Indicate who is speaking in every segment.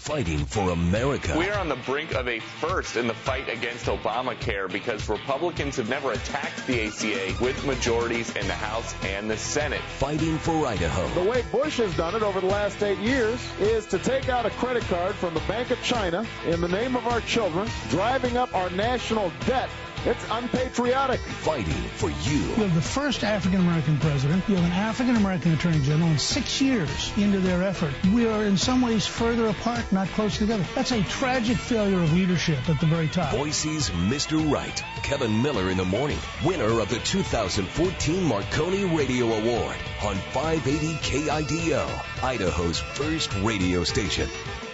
Speaker 1: fighting for America.
Speaker 2: We are on the brink of a first in the fight against Obamacare because Republicans have never attacked the ACA with majorities in the House and the Senate.
Speaker 1: Fighting for Idaho.
Speaker 3: The way Bush has done it over the last 8 years is to take out a credit card from the Bank of China in the name of our children, driving up our national debt. It's unpatriotic.
Speaker 1: Fighting for you.
Speaker 4: You have the first African-American president. You have an African-American attorney general, and 6 years into their effort, we are in some ways further apart, not close together. That's a tragic failure of leadership at the very top.
Speaker 1: Boise's Mr. Right. Kevin Miller in the morning. Winner of the 2014 Marconi Radio Award on 580 KIDO, Idaho's first radio station.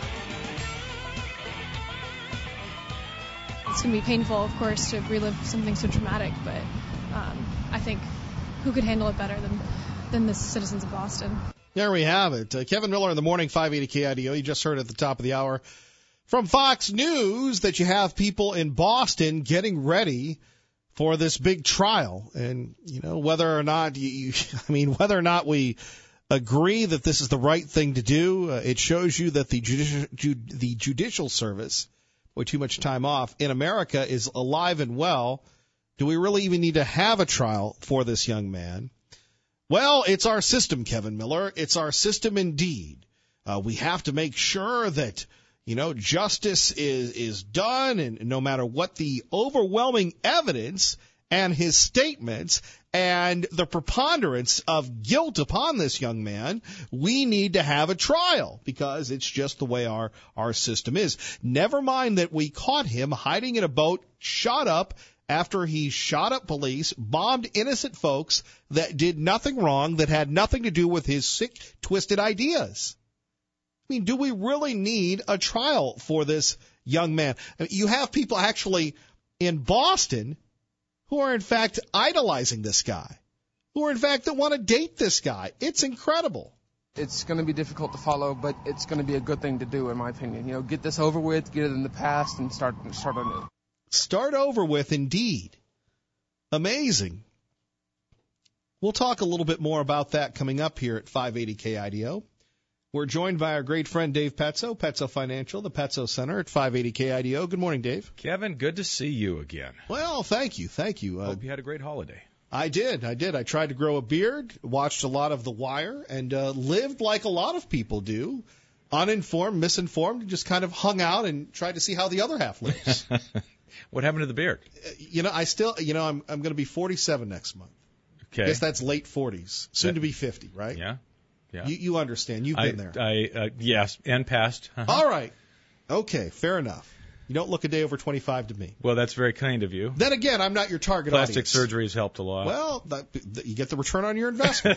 Speaker 5: It's going to be painful, of course, to relive something so traumatic, but I think who could handle it better than the citizens of Boston?
Speaker 6: There we have it. Kevin Miller in the morning, 580 KIDO. You just heard at the top of the hour from Fox News that you have people in Boston getting ready for this big trial. And, you know, whether or not whether or not we agree that this is the right thing to do, it shows you that the judicial service, way too much time off, in America is alive and well. Do we really even need to have a trial for this young man? Well, it's our system, Kevin Miller. It's our system indeed. We have to make sure that, you know, justice is done, and no matter what the overwhelming evidence and his statements and the preponderance of guilt upon this young man, we need to have a trial because it's just the way our system is. Never mind that we caught him hiding in a boat, shot up after he shot up police, bombed innocent folks that did nothing wrong, that had nothing to do with his sick, twisted ideas. I mean, do we really need a trial for this young man? I mean, you have people actually in Boston who are, in fact, idolizing this guy, who are, in fact, that want to date this guy. It's incredible.
Speaker 7: It's going to be difficult to follow, but it's going to be a good thing to do, in my opinion. You know, get this over with, get it in the past, and start anew.
Speaker 6: Start over with, indeed. Amazing. We'll talk a little bit more about that coming up here at 580 KIDO. We're joined by our great friend Dave Petzo, Petzo Financial, the Petzo Center at 580 KIDO. Good morning, Dave.
Speaker 8: Kevin, good to see you again.
Speaker 6: Well, thank you.
Speaker 8: Hope you had a great holiday.
Speaker 6: I did. I tried to grow a beard, watched a lot of The Wire, and lived like a lot of people do, uninformed, misinformed, and just kind of hung out and tried to see how the other half lives.
Speaker 8: What happened to the beard?
Speaker 6: I'm going to be 47 next month.
Speaker 8: Okay.
Speaker 6: I guess that's late 40s, soon to be 50, right?
Speaker 8: Yeah. Yeah.
Speaker 6: You understand. You've been there.
Speaker 8: Yes, and past. Uh-huh.
Speaker 6: All right. Okay, fair enough. You don't look a day over 25 to me.
Speaker 8: Well, that's very kind of you.
Speaker 6: Then again, I'm not your target
Speaker 8: Plastic
Speaker 6: audience.
Speaker 8: surgery has helped a lot.
Speaker 6: Well, you get the return on your investment.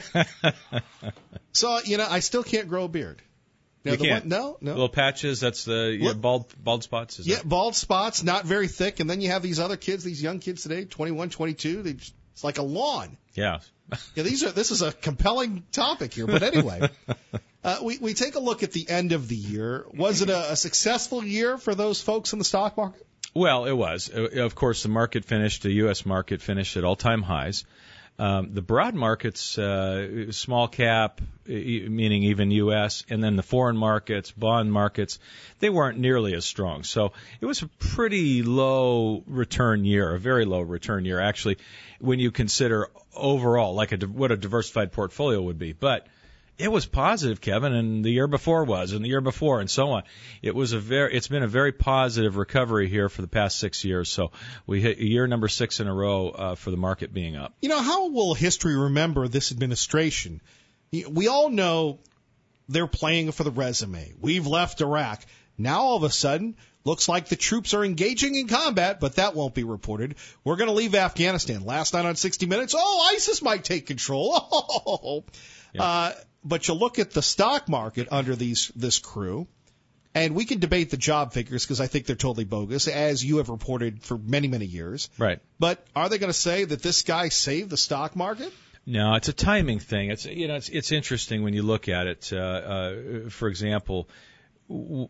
Speaker 6: So, I still can't grow a beard. Now,
Speaker 8: you can't?
Speaker 6: No.
Speaker 8: Little patches, that's the bald spots?
Speaker 6: Bald spots, not very thick. And then you have these other kids, these young kids today, 21, 22. It's like a lawn.
Speaker 8: Yeah.
Speaker 6: This is a compelling topic here. But anyway, we take a look at the end of the year. Was it a successful year for those folks in the stock market?
Speaker 8: Well, it was. Of course, the U.S. market finished at all-time highs. The broad markets, small cap, meaning even U.S., and then the foreign markets, bond markets, they weren't nearly as strong. So it was a pretty low return year, a very low return year, actually, when you consider overall, like what a diversified portfolio would be. But it was positive, Kevin, and the year before was, and the year before, and so on. It's been a very positive recovery here for the past 6 years. So we hit year number 6 in a row for the market being up.
Speaker 6: How will history remember this administration? We all know they're playing for the resume. We've left Iraq. Now all of a sudden, looks like the troops are engaging in combat, but that won't be reported. We're going to leave Afghanistan. Last night on 60 Minutes, ISIS might take control.
Speaker 8: Yeah.
Speaker 6: But you look at the stock market under this crew, and we can debate the job figures because I think they're totally bogus, as you have reported for many, many years.
Speaker 8: Right.
Speaker 6: But are they going to say that this guy saved the stock market?
Speaker 8: No, it's a timing thing. It's interesting when you look at it. For example,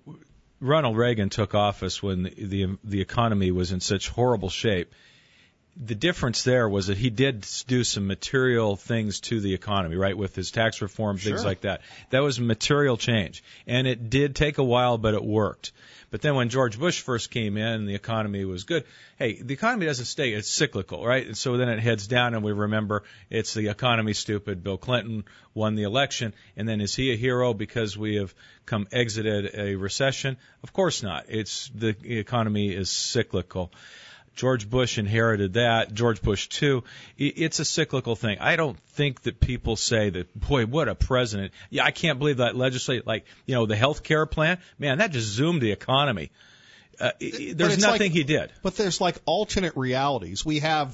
Speaker 8: Ronald Reagan took office when the economy was in such horrible shape. the difference there was that he did do some material things to the economy, right, with his tax reform, things like that. That was a material change. And it did take a while, but it worked. But then when George Bush first came in and the economy was good, hey, the economy doesn't stay. It's cyclical, right? And so then it heads down, and we remember it's the economy stupid. Bill Clinton won the election. And then is he a hero because we have exited a recession? Of course not. It's the economy is cyclical. George Bush inherited that. George Bush, too. It's a cyclical thing. I don't think that people say that, boy, what a president. Yeah, I can't believe that legislate, like, the health care plan. Man, that just zoomed the economy. There's nothing he did.
Speaker 6: But there's like alternate realities. We have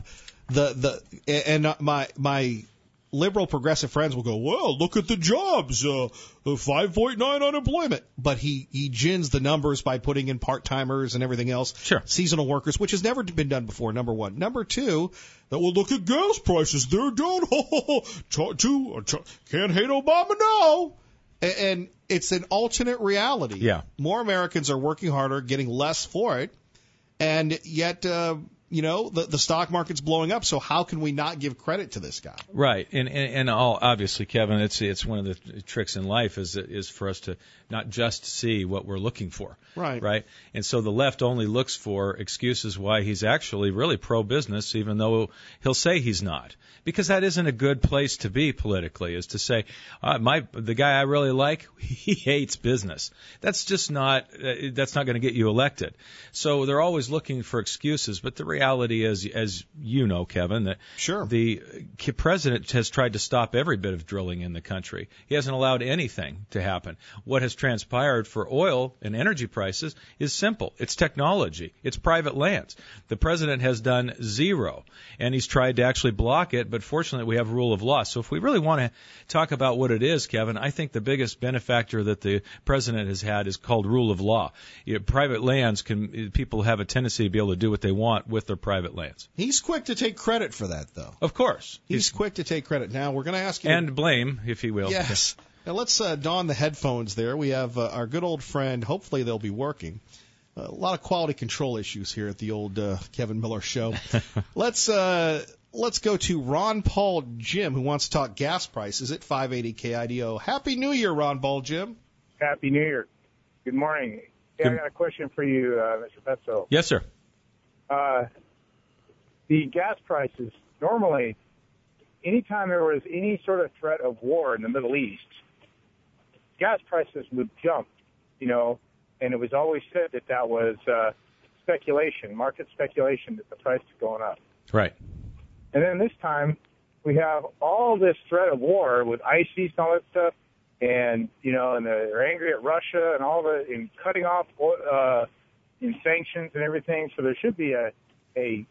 Speaker 6: my liberal progressive friends will go, well, look at the jobs, 5.9 unemployment. But he gins the numbers by putting in part-timers and everything else.
Speaker 8: Sure.
Speaker 6: Seasonal workers, which has never been done before, number one. Number two, that will look at gas prices. They're down. Can't hate Obama now. And it's an alternate reality.
Speaker 8: Yeah.
Speaker 6: More Americans are working harder, getting less for it. And yet, the stock market's blowing up. So how can we not give credit to this guy?
Speaker 8: Right. And obviously, Kevin, it's one of the tricks in life is for us to not just see what we're looking for.
Speaker 6: Right.
Speaker 8: Right. And so the left only looks for excuses why he's actually really pro-business, even though he'll say he's not. Because that isn't a good place to be politically, is to say, the guy I really like, he hates business. That's just not going to get you elected. So they're always looking for excuses. But the reality is, as you know, Kevin, that the president has tried to stop every bit of drilling in the country. He hasn't allowed anything to happen. What has transpired for oil and energy prices is simple. It's technology. It's private lands. The president has done zero, and he's tried to actually block it. But fortunately, we have rule of law. So if we really want to talk about what it is, Kevin, I think the biggest benefactor that the president has had is called rule of law. Private lands people have a tendency to be able to do what they want with their private lands.
Speaker 6: He's quick to take credit for that, though.
Speaker 8: Of course.
Speaker 6: He's quick to take credit. Now, we're going to ask you.
Speaker 8: And blame, if he will.
Speaker 6: Yes. Now, let's don the headphones there. We have our good old friend. Hopefully, they'll be working. A lot of quality control issues here at the old Kevin Miller Show. Let's go to Ron Paul Jim, who wants to talk gas prices at 580 KIDO. Happy New Year, Ron Paul Jim.
Speaker 9: Happy New Year. Good morning. Hey, I got a question for you, Mr. Petzo.
Speaker 8: Yes, sir.
Speaker 9: The gas prices, normally, anytime there was any sort of threat of war in the Middle East, gas prices would jump, and it was always said that was speculation, market speculation, that the price is going up.
Speaker 8: Right.
Speaker 9: And then this time, we have all this threat of war with ICE and all that stuff, and and they're angry at Russia and and cutting off in sanctions and everything. So there should be a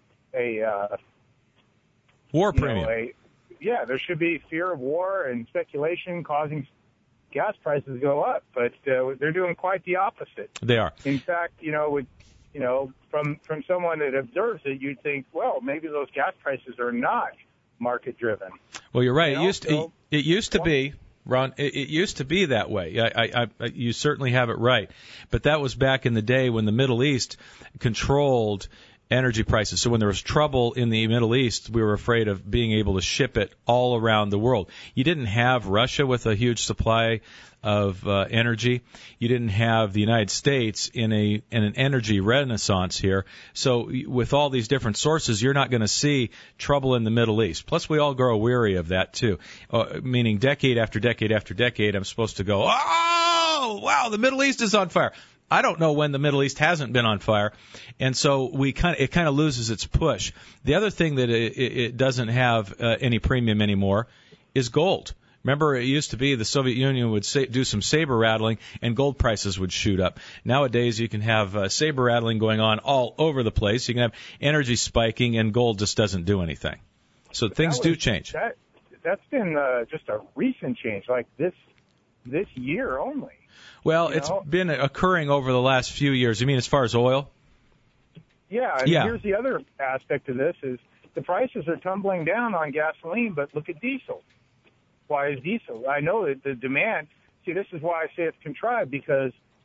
Speaker 8: war premium.
Speaker 9: There should be fear of war and speculation causing gas prices to go up, but they're doing quite the opposite.
Speaker 8: They are.
Speaker 9: In fact, from someone that observes it, you'd think, well, maybe those gas prices are not market driven.
Speaker 8: Well, you're right. It used to be, Ron. It used to be that way. You certainly have it right, but that was back in the day when the Middle East controlled energy prices. So when there was trouble in the Middle East, we were afraid of being able to ship it all around the world. You didn't have Russia with a huge supply of energy. You didn't have the United States in an energy renaissance here. So with all these different sources, you're not going to see trouble in the Middle East. Plus, we all grow weary of that too. Meaning decade after decade after decade, I'm supposed to go, oh, wow, the Middle East is on fire. I don't know when the Middle East hasn't been on fire, and so it kind of loses its push. The other thing that it doesn't have any premium anymore is gold. Remember, it used to be the Soviet Union would do some saber rattling and gold prices would shoot up. Nowadays, you can have saber rattling going on all over the place. You can have energy spiking and gold just doesn't do anything. So things do change.
Speaker 9: That's been just a recent change, like this year only.
Speaker 8: Well, it's been occurring over the last few years. You mean as far as oil?
Speaker 9: Yeah, and here's the other aspect of this is the prices are tumbling down on gasoline, but look at diesel. Why is diesel? I know that the demand, this is why I say it's contrived, because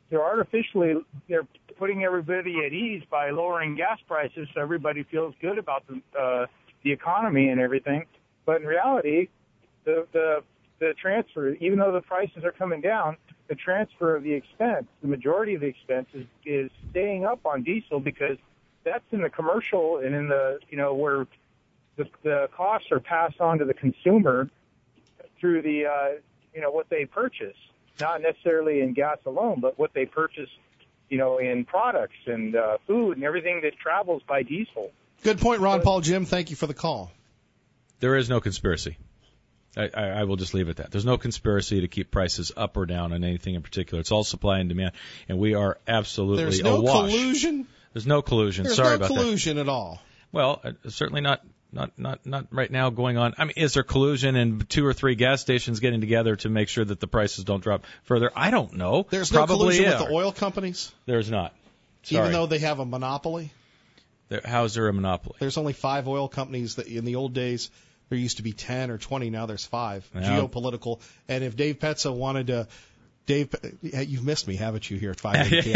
Speaker 9: they're artificially they're putting everybody at ease by lowering gas prices, so everybody feels good about the economy and everything. But in reality, the transfer, even though the prices are coming down, the transfer of the expense, the majority of the expense is staying up on diesel, because that's in the commercial and in the, where the costs are passed on to the consumer through the, what they purchase, not necessarily in gas alone, but what they purchase, in products and food and everything that travels by diesel.
Speaker 6: Good point, Ron Paul. Jim, thank you for the call.
Speaker 8: There is no conspiracy. I will just leave it at that. There's no conspiracy to keep prices up or down on anything in particular. It's all supply and demand, and we are absolutely
Speaker 6: There's no
Speaker 8: awash.
Speaker 6: Collusion?
Speaker 8: There's no collusion.
Speaker 6: There's
Speaker 8: Sorry
Speaker 6: no
Speaker 8: about
Speaker 6: collusion at all.
Speaker 8: Well, certainly not right now going on. I mean, is there collusion in 2 or 3 gas stations getting together to make sure that the prices don't drop further? I don't know.
Speaker 6: There's
Speaker 8: Probably
Speaker 6: no collusion with the oil companies?
Speaker 8: There's not. Sorry.
Speaker 6: Even though they have a monopoly?
Speaker 8: How is there a monopoly?
Speaker 6: There's only 5 oil companies. That in the old days, there used to be 10 or 20. Now there's 5.
Speaker 8: Yeah.
Speaker 6: Geopolitical. And if Dave Petzo wanted to... Dave, you've missed me, haven't you, here at 580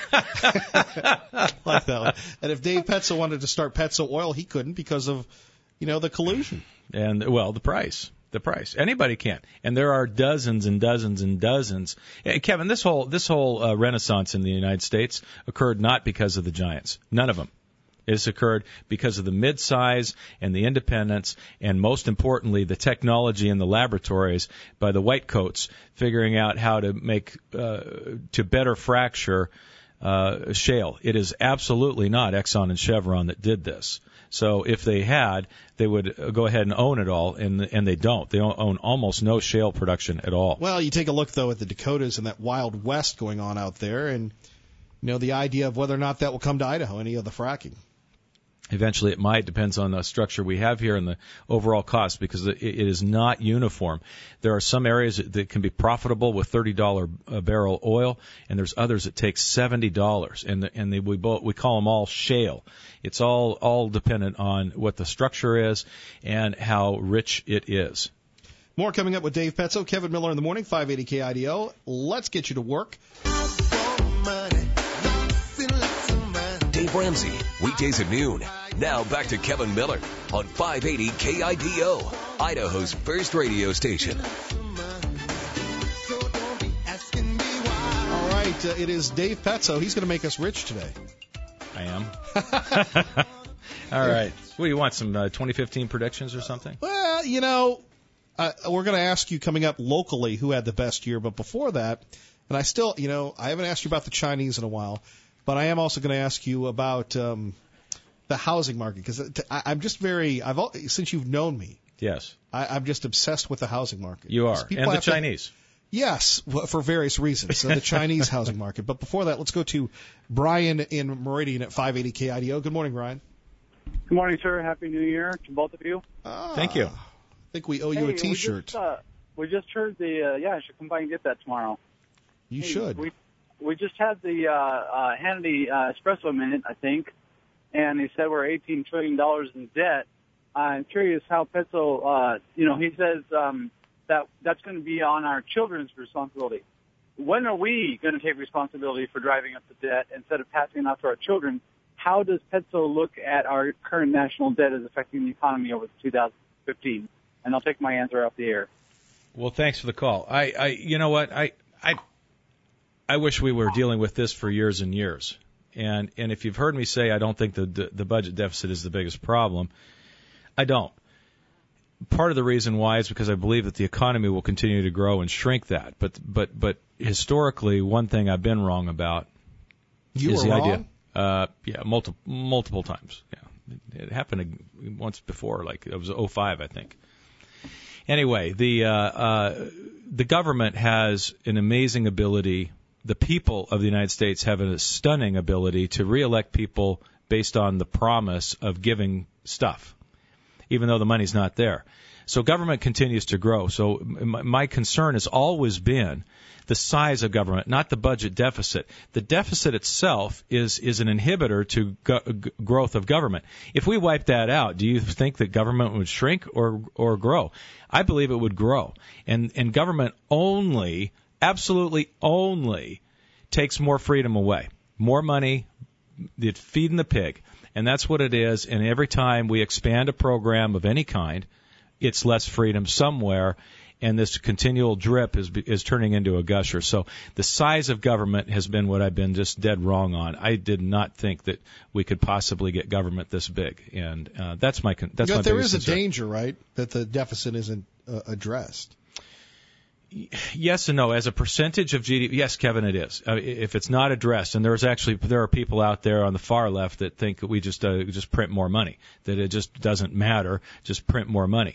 Speaker 6: KMDO? Like that one. And if Dave Petzo wanted to start Petzo Oil, he couldn't because of, the collusion.
Speaker 8: And, well, the price. Anybody can. And there are dozens and dozens and dozens. Kevin, this whole renaissance in the United States occurred not because of the giants. None of them. It's occurred because of the mid-size and the independents, and most importantly, the technology in the laboratories by the white coats figuring out how to make to better fracture shale. It is absolutely not Exxon and Chevron that did this. So if they had, they would go ahead and own it all, and they don't. They own almost no shale production at all.
Speaker 6: Well, you take a look, though, at the Dakotas and that Wild West going on out there, and the idea of whether or not that will come to Idaho, any of the fracking.
Speaker 8: Eventually it might. Depends on the structure we have here and the overall cost, because it is not uniform. There are some areas that can be profitable with $30 a barrel oil, and there's others that take $70, and we call them all shale. It's all dependent on what the structure is and how rich it is.
Speaker 6: More coming up with Dave Petzo, Kevin Miller in the morning, 580 KIDO. Let's get you to work.
Speaker 1: Dave Ramsey, weekdays at noon. Now back to Kevin Miller on 580 KIDO, Idaho's first radio station.
Speaker 6: All right, it is Dave Petzo. Going to make us rich today.
Speaker 8: I am. All right. What, do you want, some 2015 predictions or something?
Speaker 6: Well, we're going to ask you coming up locally who had the best year, but before that, and I still, I haven't asked you about the Chinese in a while, but I am also going to ask you about the housing market, because I'm just since you've known me.
Speaker 8: Yes.
Speaker 6: I'm just obsessed with the housing market.
Speaker 8: You are. And the Chinese.
Speaker 6: Yes, for various reasons. The Chinese housing market. But before that, let's go to Brian in Meridian at 580 KIDO. Good morning, Brian.
Speaker 10: Good morning, sir. Happy New Year to both of you.
Speaker 8: Thank you.
Speaker 6: I think we owe you a T-shirt.
Speaker 10: We just heard I should come by and get that tomorrow.
Speaker 6: You should.
Speaker 10: We just had the Hannity espresso minute, I think, and he said we're $18 trillion in debt. I'm curious how Petzo, he says that's going to be on our children's responsibility. When are we going to take responsibility for driving up the debt instead of passing it off to our children? How does Petzo look at our current national debt as affecting the economy over 2015? And I'll take my answer off the air.
Speaker 8: Well, thanks for the call. You know what? I wish we were dealing with this for years and years. And if you've heard me say I don't think the budget deficit is the biggest problem, I don't. Part of the reason why is because I believe that the economy will continue to grow and shrink that. But historically, one thing I've been wrong about is the idea. Multiple times. Yeah, it happened once before, like it was 2005, I think. Anyway, the government has an amazing ability. The people of the United States have a stunning ability to reelect people based on the promise of giving stuff, even though the money's not there. So government continues to grow. So my concern has always been the size of government, not the budget deficit. The deficit itself is an inhibitor to growth of government. If we wipe that out, do you think that government would shrink or grow? I believe it would grow. And government only, absolutely only, takes more freedom away. More money, it's feeding the pig. And that's what it is. And every time we expand a program of any kind, it's less freedom somewhere. And this continual drip is turning into a gusher. So the size of government has been what I've been just dead wrong on. I did not think that we could possibly get government this big. And that's my
Speaker 6: But there is a
Speaker 8: concern.
Speaker 6: danger, right, that the deficit isn't addressed.
Speaker 8: Yes and no. As a percentage of GDP, yes, Kevin, it is. If it's not addressed, and there are people out there on the far left that think that we just print more money, that it just doesn't matter, just print more money.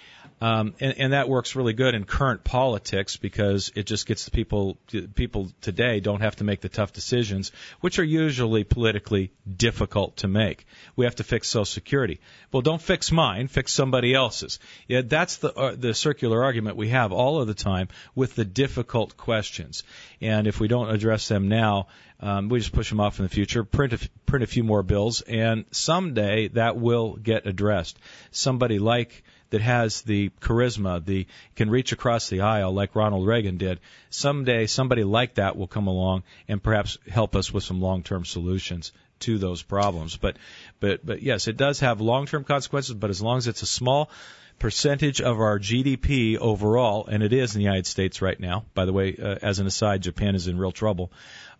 Speaker 8: And that works really good in current politics because it just gets the people today don't have to make the tough decisions, which are usually politically difficult to make. We have to fix Social Security. Well, don't fix mine, fix somebody else's. Yeah, that's the circular argument we have all of the time with the difficult questions. And if we don't address them now, we just push them off in the future, print a few more bills, and someday that will get addressed. Somebody that has the charisma, can reach across the aisle like Ronald Reagan did. Someday somebody like that will come along and perhaps help us with some long-term solutions to those problems. But yes, it does have long-term consequences, but as long as it's a small percentage of our GDP overall, and it is in the United States right now. By the way, as an aside, Japan is in real trouble.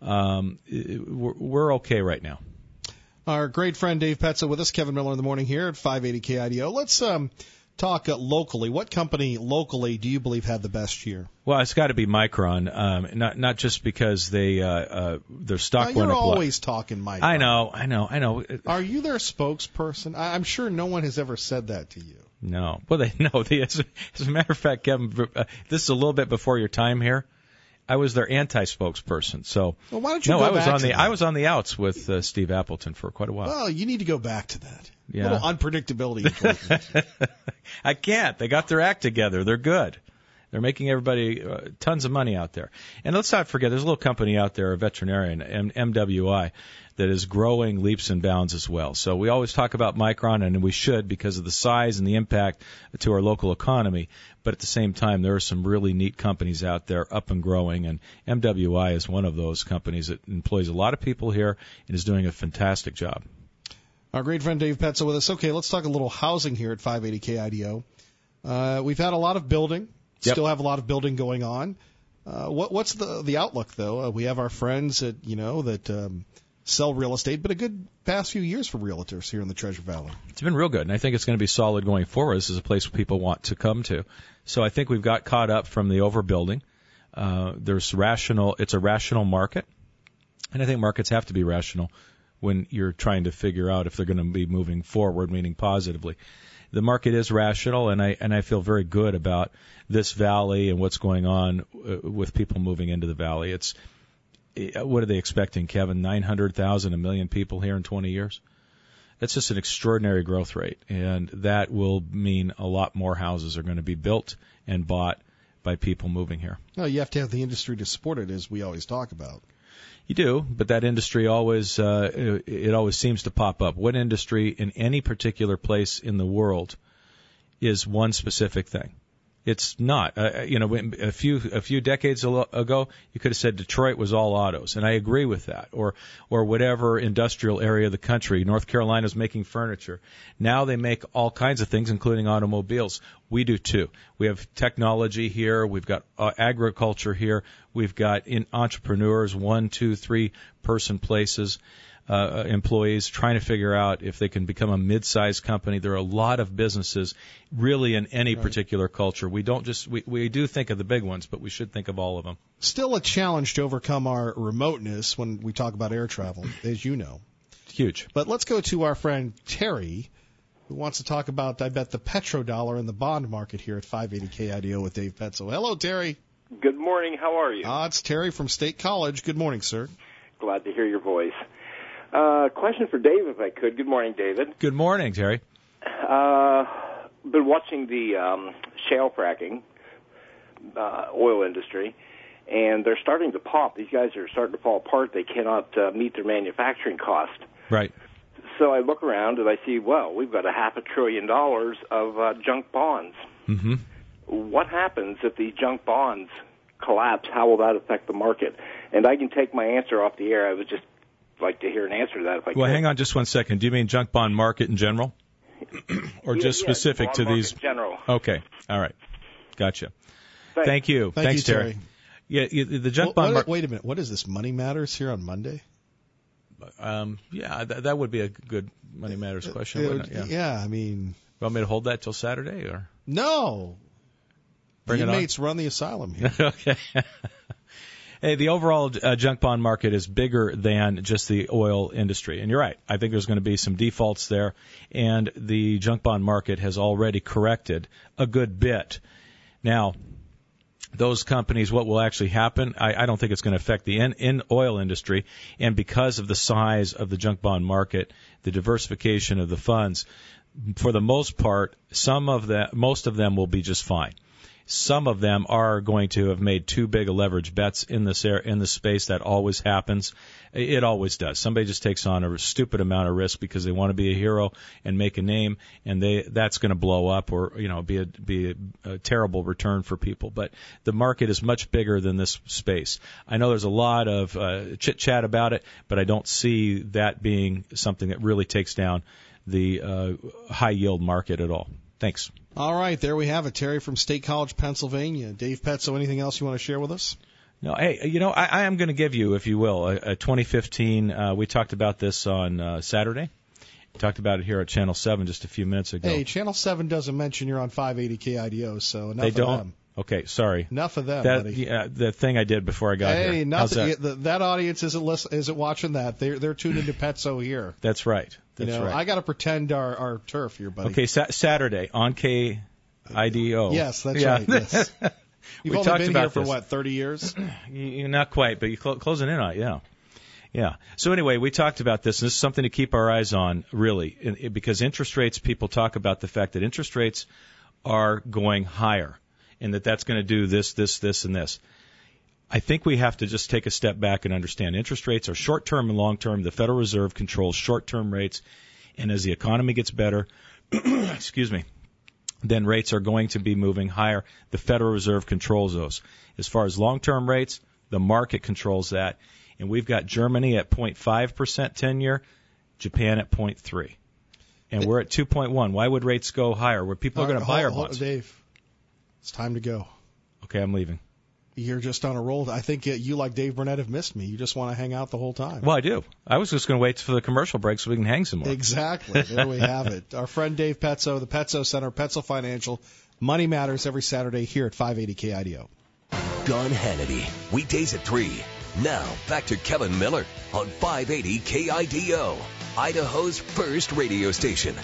Speaker 8: We're okay right now.
Speaker 6: Our great friend Dave Petzo with us, Kevin Miller in the morning here at 580 KIDO. Let's talk locally. What company locally do you believe had the best year?
Speaker 8: Well, it's got to be Micron. Not just because their stock went up.
Speaker 6: You're always talking Micron.
Speaker 8: I know.
Speaker 6: Are you their spokesperson? I'm sure no one has ever said that to you.
Speaker 8: No. Well, as a matter of fact, Kevin, this is a little bit before your time here. I was their anti-spokesperson. So
Speaker 6: well, why don't you go back to that?
Speaker 8: I was on the outs with Steve Appleton for quite a while.
Speaker 6: Well, you need to go back to that.
Speaker 8: Yeah.
Speaker 6: A little unpredictability.
Speaker 8: I can't. They got their act together. They're good. They're making everybody tons of money out there. And let's not forget, there's a little company out there, a veterinarian, MWI, that is growing leaps and bounds as well. So we always talk about Micron, and we should because of the size and the impact to our local economy. But at the same time, there are some really neat companies out there up and growing, and MWI is one of those companies that employs a lot of people here and is doing a fantastic job.
Speaker 6: Our great friend Dave Petzo with us. Okay, let's talk a little housing here at 580 KIDO. We've had a lot of building.
Speaker 8: Yep.
Speaker 6: Still have a lot of building going on. What's the outlook, though? We have our friends that sell real estate, but a good past few years for realtors here in the Treasure Valley.
Speaker 8: It's been real good, and I think it's going to be solid going forward. This is a place people want to come to. So I think we've got caught up from the overbuilding. It's a rational market, and I think markets have to be rational when you're trying to figure out if they're going to be moving forward, meaning positively. The market is rational, and I feel very good about this valley and what's going on with people moving into the valley. What are they expecting, Kevin? 900,000, 1 million people here in 20 years? That's just an extraordinary growth rate, and that will mean a lot more houses are going to be built and bought by people moving here.
Speaker 6: No, you have to have the industry to support it, as we always talk about.
Speaker 8: You do, but that industry always seems to pop up. What industry in any particular place in the world is one specific thing? It's not. A few decades ago, you could have said Detroit was all autos, and I agree with that. Or whatever industrial area of the country. North Carolina's making furniture. Now they make all kinds of things, including automobiles. We do too. We have technology here. We've got agriculture here. We've got entrepreneurs, 1, 2, 3 person places. Employees trying to figure out if they can become a mid-sized company. There are a lot of businesses really in any particular culture. We don't we do think of the big ones, but we should think of all of them.
Speaker 6: Still a challenge to overcome our remoteness when we talk about air travel, as you know.
Speaker 8: Huge.
Speaker 6: But let's go to our friend Terry, who wants to talk about, I bet, the petrodollar and the bond market here at 580 KIDO with Dave Petzo. Hello, Terry.
Speaker 11: Good morning. How are you?
Speaker 6: It's Terry from State College. Good morning, sir.
Speaker 11: Glad to hear your voice. Question for Dave, if I could. Good morning, David.
Speaker 8: Good morning, Terry.
Speaker 11: Been watching the shale fracking oil industry, and they're starting to pop. These guys are starting to fall apart. They cannot meet their manufacturing cost.
Speaker 8: Right.
Speaker 11: So I look around and I see, well, we've got $500 billion of junk bonds.
Speaker 8: Mm-hmm.
Speaker 11: What happens if these junk bonds collapse? How will that affect the market? And I can take my answer off the air. I would just like to hear an answer to that if I could.
Speaker 8: Well, hang on just one second. Do you mean junk bond market in general? Or just specific to these?
Speaker 11: In general.
Speaker 8: Okay. All right. Gotcha. Thank you.
Speaker 6: Thanks,
Speaker 8: Terry. Yeah, the junk bond market.
Speaker 6: Wait a minute. What is this? Money Matters here on Monday?
Speaker 8: Yeah, that would be a good Money Matters question, wouldn't it?
Speaker 6: Yeah, I mean.
Speaker 8: You want me to hold that till Saturday, or?
Speaker 6: No.
Speaker 8: Bring
Speaker 6: the
Speaker 8: it
Speaker 6: inmates run the asylum here.
Speaker 8: Okay. Hey, the overall junk bond market is bigger than just the oil industry. And you're right. I think there's going to be some defaults there. And the junk bond market has already corrected a good bit. Now, those companies, what will actually happen, I don't think it's going to affect the in oil industry. And because of the size of the junk bond market, the diversification of the funds, for the most part, most of them will be just fine. Some of them are going to have made too big a leverage bets in this space. That always happens. It always does. Somebody just takes on a stupid amount of risk because they want to be a hero and make a name, and that's going to blow up or be a terrible return for people. But the market is much bigger than this space. I know there's a lot of chit chat about it, but I don't see that being something that really takes down the high yield market at all. Thanks.
Speaker 6: All right, there we have it. Terry from State College, Pennsylvania. Dave Petzo, anything else you want to share with us?
Speaker 8: No, hey, I am going to give you, if you will, a 2015. We talked about this on Saturday. We talked about it here at Channel 7 just a few minutes ago.
Speaker 6: Hey, Channel 7 doesn't mention you're on 580 KIDO, so enough
Speaker 8: of them.
Speaker 6: Them.
Speaker 8: Okay, sorry.
Speaker 6: Enough of them, buddy.
Speaker 8: Yeah, the thing I did before I got here.
Speaker 6: Hey, nothing. That audience isn't watching that. They're tuned into Petzo here.
Speaker 8: That's right. Right.
Speaker 6: I got to pretend our turf here, buddy.
Speaker 8: Okay, Saturday on KIDO.
Speaker 6: Yes, that's right. Yes. You've only been here for, 30 years?
Speaker 8: Not quite, but you're closing in on it, yeah. Yeah. So anyway, we talked about this, and this is something to keep our eyes on, really, because interest rates, people talk about the fact that interest rates are going higher, and that's going to do this, and this. I think we have to just take a step back and understand interest rates are short-term and long-term. The Federal Reserve controls short-term rates, and as the economy gets better, then rates are going to be moving higher. The Federal Reserve controls those. As far as long-term rates, the market controls that, and we've got Germany at 0.5% 10-year, Japan at 0.3%, and we're at 2.1%. Why would rates go higher? Where people are going to buy our bonds?
Speaker 6: Dave, it's time to go.
Speaker 8: Okay, I'm leaving.
Speaker 6: You're just on a roll. I think you, like Dave Burnett, have missed me. You just want to hang out the whole time.
Speaker 8: Well, I do. I was just going to wait for the commercial break so we can hang some more.
Speaker 6: Exactly. There we have it. Our friend Dave Petzo, the Petzo Center, Petzo Financial. Money Matters every Saturday here at 580 KIDO.
Speaker 1: Don Hannity, weekdays at 3. Now, back to Kevin Miller on 580 KIDO, Idaho's first radio station.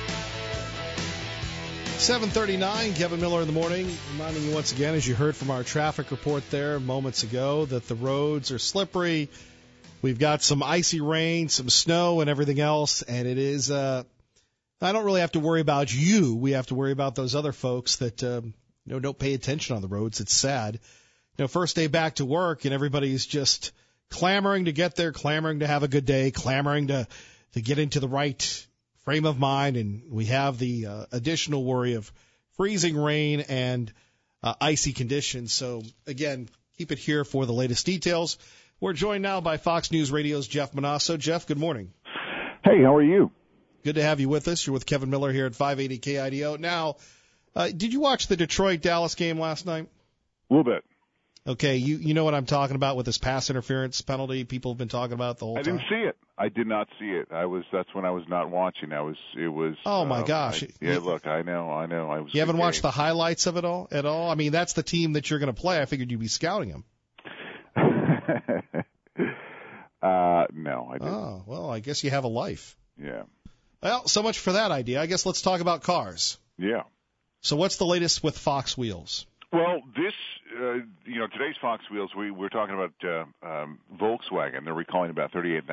Speaker 6: 7:39, Kevin Miller in the morning, reminding you once again, as you heard from our traffic report there moments ago, that the roads are slippery. We've got some icy rain, some snow, and everything else, and it is, I don't really have to worry about you. We have to worry about those other folks that, don't pay attention on the roads. It's sad. First day back to work, and everybody's just clamoring to get there, clamoring to have a good day, clamoring to get into the right frame of mind, and we have the additional worry of freezing rain and icy conditions. So, again, keep it here for the latest details. We're joined now by Fox News Radio's Jeff Monasso. Jeff, good morning.
Speaker 12: Hey, how are you?
Speaker 6: Good to have you with us. You're with Kevin Miller here at 580 KIDO. Now, did you watch the Detroit-Dallas game last night?
Speaker 12: A little bit.
Speaker 6: Okay, you know what I'm talking about with this pass interference penalty people have been talking about the whole time?
Speaker 12: I didn't see it. I did not see it. That's when I was not watching. It was.
Speaker 6: Oh my gosh!
Speaker 12: Look, I know.
Speaker 6: You haven't watched the highlights of it at all? I mean, that's the team that you're going to play. I figured you'd be scouting them.
Speaker 12: No, I didn't.
Speaker 6: Oh, well, I guess you have a life.
Speaker 12: Yeah.
Speaker 6: Well, so much for that idea. I guess let's talk about cars.
Speaker 12: Yeah.
Speaker 6: So what's the latest with Fox Wheels?
Speaker 12: Well, today's Fox Wheels, we're talking about Volkswagen. They're recalling about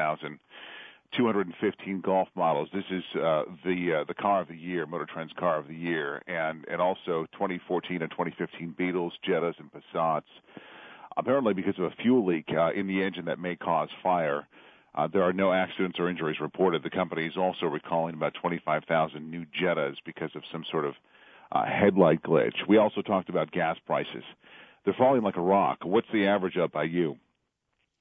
Speaker 12: 38,215 Golf models. This is the car of the year, Motor Trend's car of the year, and also 2014 and 2015 Beetles, Jettas, and Passats. Apparently, because of a fuel leak in the engine that may cause fire, there are no accidents or injuries reported. The company is also recalling about 25,000 new Jettas because of some sort of headlight glitch. We also talked about gas prices. They're falling like a rock. What's the average up by you?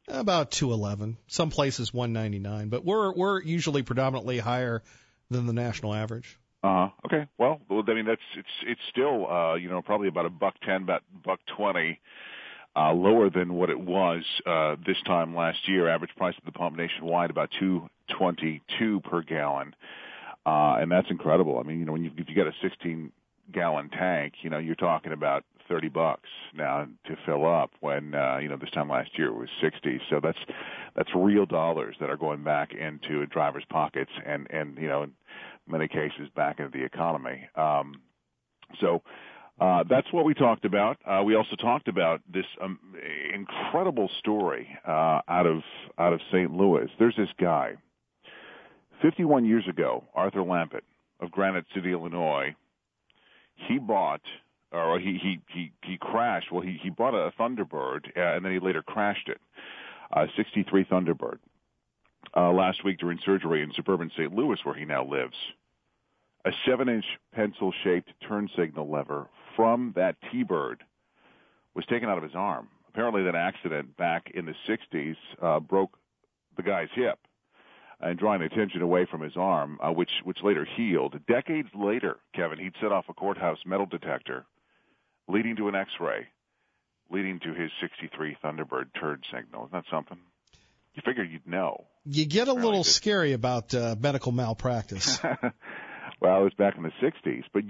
Speaker 6: About 211. Some places 199, but we're usually predominantly higher than the national average.
Speaker 12: Okay. Well, I mean it's still probably about $1.10, about $1.20 lower than what it was this time last year. Average price at the pump nationwide about $2.22 per gallon, and that's incredible. I mean, if you got a 16-gallon tank, you're talking about $30 now to fill up. When this time last year it was $60. So that's real dollars that are going back into a driver's pockets, and in many cases back into the economy. So that's what we talked about. We also talked about this incredible story out of St. Louis. There's this guy. 51 years ago, Arthur Lampett of Granite City, Illinois, he crashed. Well, he bought a Thunderbird, and then he later crashed it, a 63 Thunderbird. Last week during surgery in suburban St. Louis, where he now lives. A 7-inch pencil-shaped turn signal lever from that T-Bird was taken out of his arm. Apparently that accident back in the 60s broke the guy's hip and drawing attention away from his arm, which later healed. Decades later, Kevin, he'd set off a courthouse metal detector leading to an X-ray, leading to his 63 Thunderbird turn signal. Isn't that something? You figured you'd know.
Speaker 6: You get a little scary about medical malpractice.
Speaker 12: Well, it was back in the 60s, but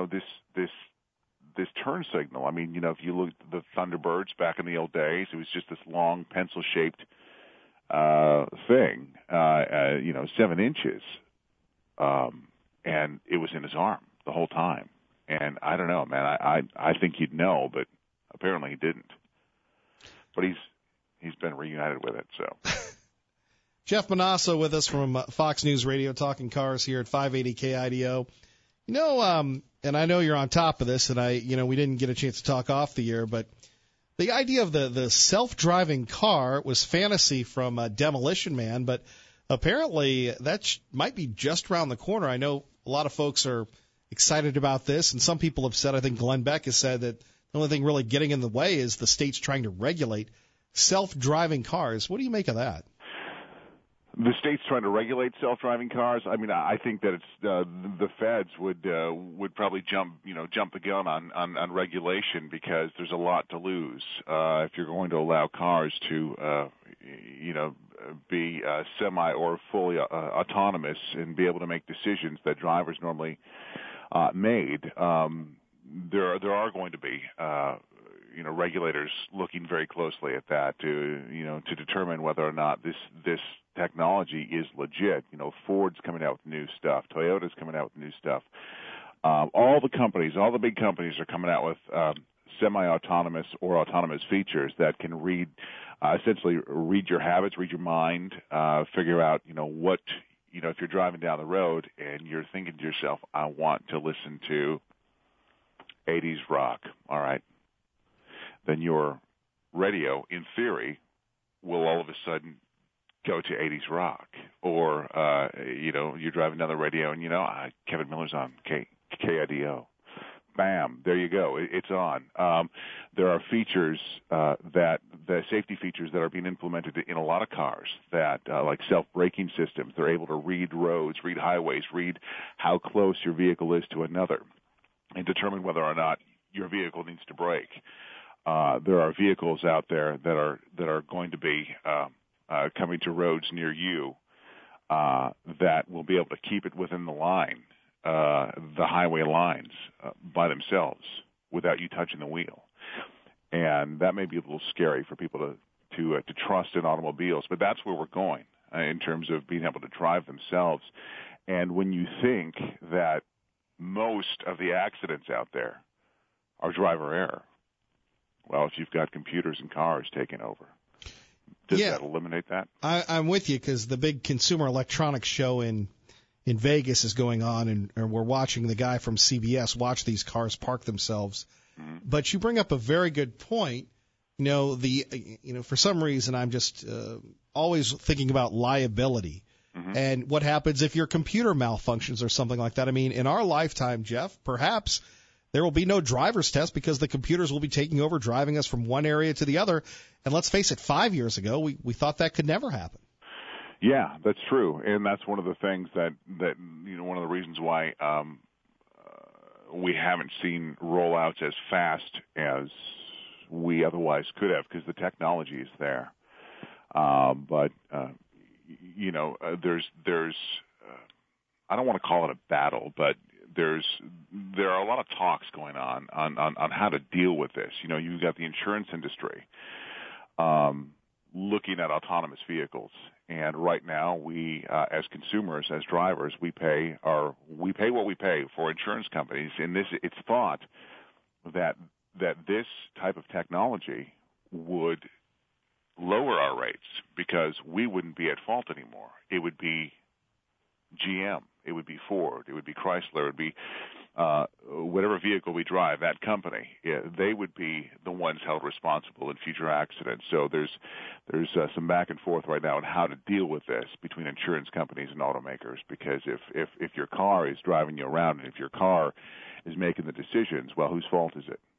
Speaker 12: this turn signal. I mean, if you look at the Thunderbirds back in the old days, it was just this long pencil-shaped thing, 7 inches, and it was in his arm the whole time. And I don't know, man. I think you'd know, but apparently he didn't. But he's been reunited with it, so.
Speaker 6: Jeff Manasso with us from Fox News Radio, talking cars here at 580 KIDO. And I know you're on top of this, and we didn't get a chance to talk off the air, but the idea of the self-driving car was fantasy from Demolition Man, but apparently that might be just around the corner. I know a lot of folks are excited about this, and some people have said, I think Glenn Beck has said, that the only thing really getting in the way is the state's trying to regulate self-driving cars. What do you make of that?
Speaker 12: The state's trying to regulate self-driving cars. I mean, I think that it's the feds would probably jump the gun on regulation, because there's a lot to lose if you're going to allow cars to be semi or fully autonomous and be able to make decisions that drivers normally made. There are going to be regulators looking very closely at that to determine whether or not this technology is legit. Ford's coming out with new stuff. Toyota's coming out with new stuff. All the big companies are coming out with semi-autonomous or autonomous features that can essentially read your habits, read your mind, figure out, what, if you're driving down the road and you're thinking to yourself, I want to listen to 80s rock. All right. Then your radio, in theory, will all of a sudden go to 80s rock. Or, you're driving down the radio and, Kevin Miller's on KIDO. Bam, there you go. It's on. There are features the safety features that are being implemented in a lot of cars that, like self-braking systems, they're able to read roads, read highways, read how close your vehicle is to another, and determine whether or not your vehicle needs to brake. There are vehicles out there that are going to be coming to roads near you that will be able to keep it within the line, the highway lines, by themselves without you touching the wheel. And that may be a little scary for people to trust in automobiles, but that's where we're going in terms of being able to drive themselves. And when you think that most of the accidents out there are driver error, well, if you've got computers and cars taking over, does that eliminate that?
Speaker 6: I'm with you, because the big Consumer Electronics Show in Vegas is going on, and we're watching the guy from CBS watch these cars park themselves. Mm-hmm. But you bring up a very good point. For some reason, I'm just always thinking about liability. Mm-hmm. And what happens if your computer malfunctions or something like that? I mean, in our lifetime, Jeff, perhaps There will be no driver's test because the computers will be taking over, driving us from one area to the other. And let's face it, 5 years ago, we thought that could never happen.
Speaker 12: Yeah, that's true, and that's one of the things that one of the reasons why we haven't seen rollouts as fast as we otherwise could have, because the technology is there. But there's I don't want to call it a battle, but there are a lot of talks going on how to deal with this. You've got the insurance industry looking at autonomous vehicles, and right now we, as consumers, as drivers, we pay what we pay for insurance companies. And it's thought that this type of technology would lower our rates because we wouldn't be at fault anymore. It would be GM, it would be Ford, it would be Chrysler, it would be whatever vehicle we drive, that company, they would be the ones held responsible in future accidents. So there's some back and forth right now on how to deal with this between insurance companies and automakers, because if your car is driving you around and if your car is making the decisions, well, whose fault is it?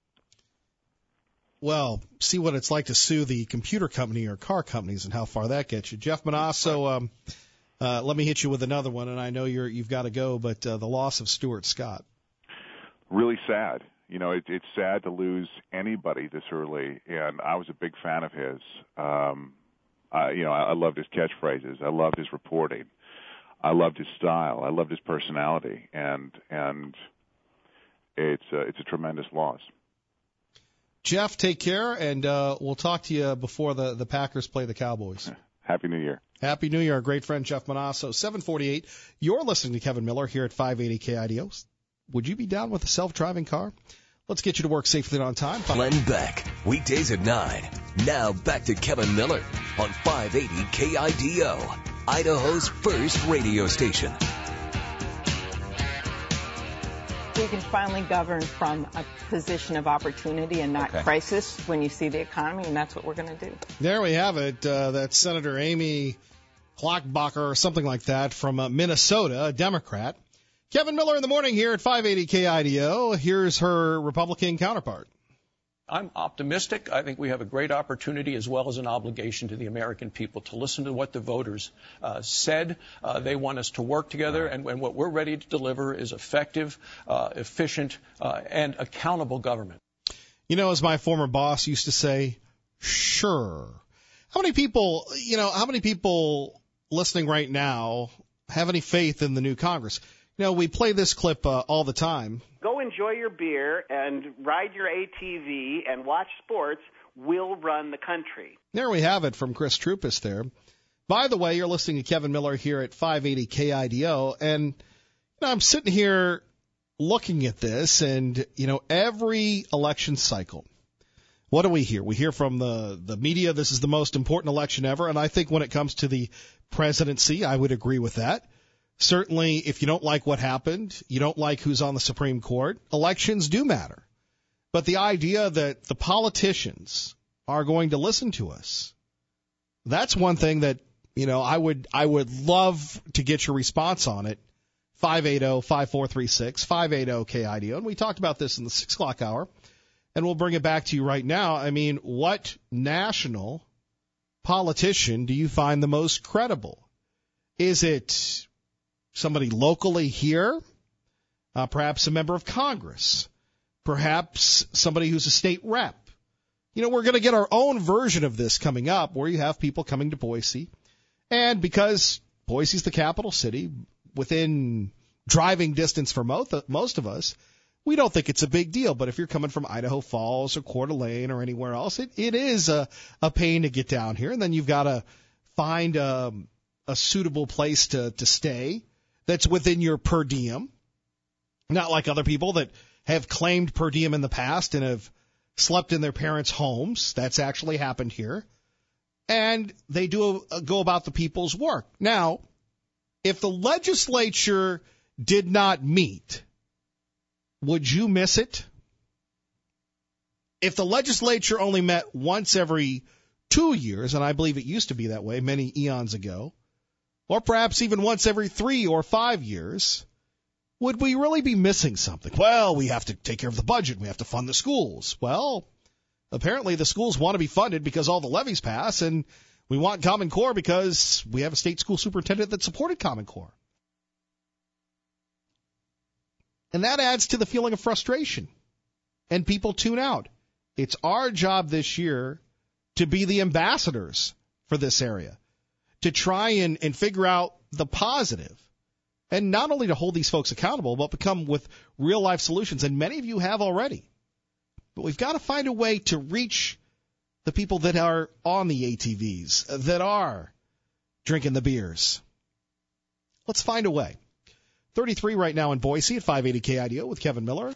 Speaker 6: Well, see what it's like to sue the computer company or car companies and how far that gets you. Jeff Manasso, let me hit you with another one, and I know you've got to go, but the loss of Stuart Scott. Really sad. It's sad to lose anybody this early, and I was a big fan of his. I loved his catchphrases. I loved his reporting. I loved his style. I loved his personality, and it's a tremendous loss. Jeff, take care, and we'll talk to you before the Packers play the Cowboys. Happy New Year. Happy New Year. Our great friend Jeff Manasso. 748. You're listening to Kevin Miller here at 580 KIDO. Would you be down with a self-driving car? Let's get you to work safely and on time.
Speaker 1: Glenn Beck, weekdays at 9. Now back to Kevin Miller on 580 KIDO, Idaho's first radio station.
Speaker 13: We can finally govern from a position of opportunity and not crisis when you see the economy, and that's what we're going to do. There we have it. That's Senator Amy Klobuchar or something like that from Minnesota, a Democrat. Kevin Miller in the morning here at 580 KIDO. Here's her Republican counterpart.
Speaker 14: I'm optimistic. I think we have a great opportunity as well as an obligation to the American people to listen to what the voters said. They want us to work together, and what we're ready to deliver is effective, efficient, and accountable government.
Speaker 6: As my former boss used to say, sure. How many people listening right now have any faith in the new Congress? We play this clip all the time.
Speaker 15: Go enjoy your beer and ride your ATV and watch sports. We'll run the country.
Speaker 6: There we have it from Chris Troupis there. By the way, you're listening to Kevin Miller here at 580 KIDO, and I'm sitting here looking at this, and every election cycle, what do we hear? We hear from the media this is the most important election ever, and I think when it comes to the presidency, I would agree with that. Certainly, if you don't like what happened, you don't like who's on the Supreme Court, elections do matter. But the idea that the politicians are going to listen to us, that's one thing that, I would love to get your response on it. 580-5436, 580-KIDO. And we talked about this in the 6 o'clock hour, and we'll bring it back to you right now. I mean, what national politician do you find the most credible? Is it somebody locally here, perhaps a member of Congress, perhaps somebody who's a state rep? We're going to get our own version of this coming up where you have people coming to Boise. And because Boise's the capital city, within driving distance for most of us, we don't think it's a big deal. But if you're coming from Idaho Falls or Coeur d'Alene or anywhere else, it is a pain to get down here. And then you've got to find a suitable place to stay that's within your per diem, not like other people that have claimed per diem in the past and have slept in their parents' homes. That's actually happened here. And they do go about the people's work. Now, if the legislature did not meet, would you miss it? If the legislature only met once every 2 years, and I believe it used to be that way many eons ago, or perhaps even once every 3 or 5 years, would we really be missing something? Well, we have to take care of the budget. We have to fund the schools. Well, apparently the schools want to be funded because all the levies pass, and we want Common Core because we have a state school superintendent that supported Common Core. And that adds to the feeling of frustration, and people tune out. It's our job this year to be the ambassadors for this area, to try and figure out the positive, and not only to hold these folks accountable, but become with real-life solutions. And many of you have already. But we've got to find a way to reach the people that are on the ATVs, that are drinking the beers. Let's find a way. 33 right now in Boise at 580 KIDO with Kevin Miller.